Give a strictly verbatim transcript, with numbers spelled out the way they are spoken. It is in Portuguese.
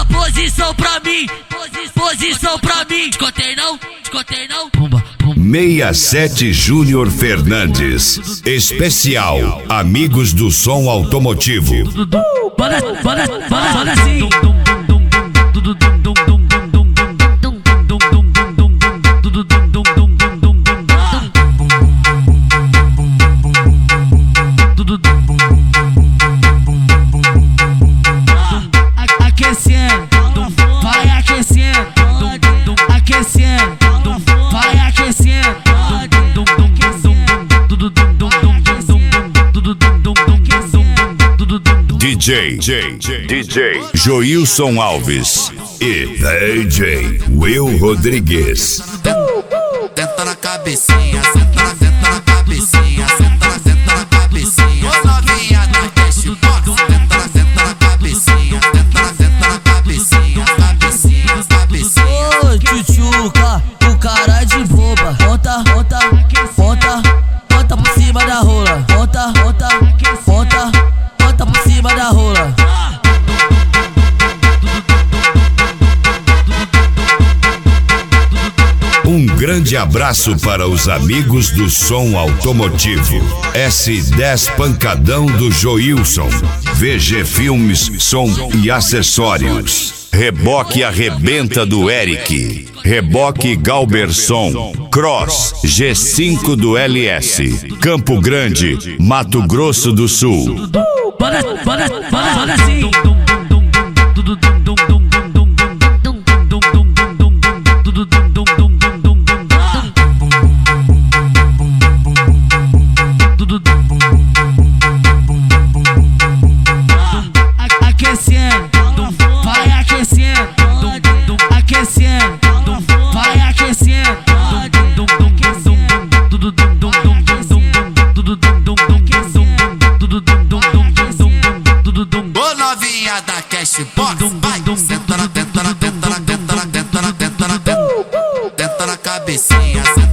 Dá posição pra mim, posi posição pra mim. Escotei não, escotei não. Pumba, pumba. sessenta e sete Júnior Fernandes. Especial Amigos do Som Automotivo. Bora, bora, bora, bora assim. Aquecendo, vai aquecendo, aquecendo, vai aquecendo. D J, D J Joilson Alves e D J Will Rodrigues. Senta na cabecinha, senta na, senta na cabecinha, senta na, senta na cabecinha. Ô novinha da Cashbox, senta na, senta na cabecinha, senta na, senta na cabecinha, cabecinha, cabecinha. Ô tchutchuca, o cara de boba. Monta, monta, monta, monta por cima da rola. Monta, monta, monta, monta por cima da rola. Um grande abraço para os amigos do som automotivo. S dez Pancadão do Joilson. V G Filmes, som e acessórios. Reboque Arrebenta do Eric. Reboque Galberson. Cross G cinco do L S. Campo Grande, Mato Grosso do Sul. Bora, bora, bora, bora assim. Aquecendo, vai aquecendo, aquecendo, vai aquecendo. Ô novinha da Cashbox, vai, senta na, senta na, senta na, senta na, senta na, senta na, senta na cabecinha.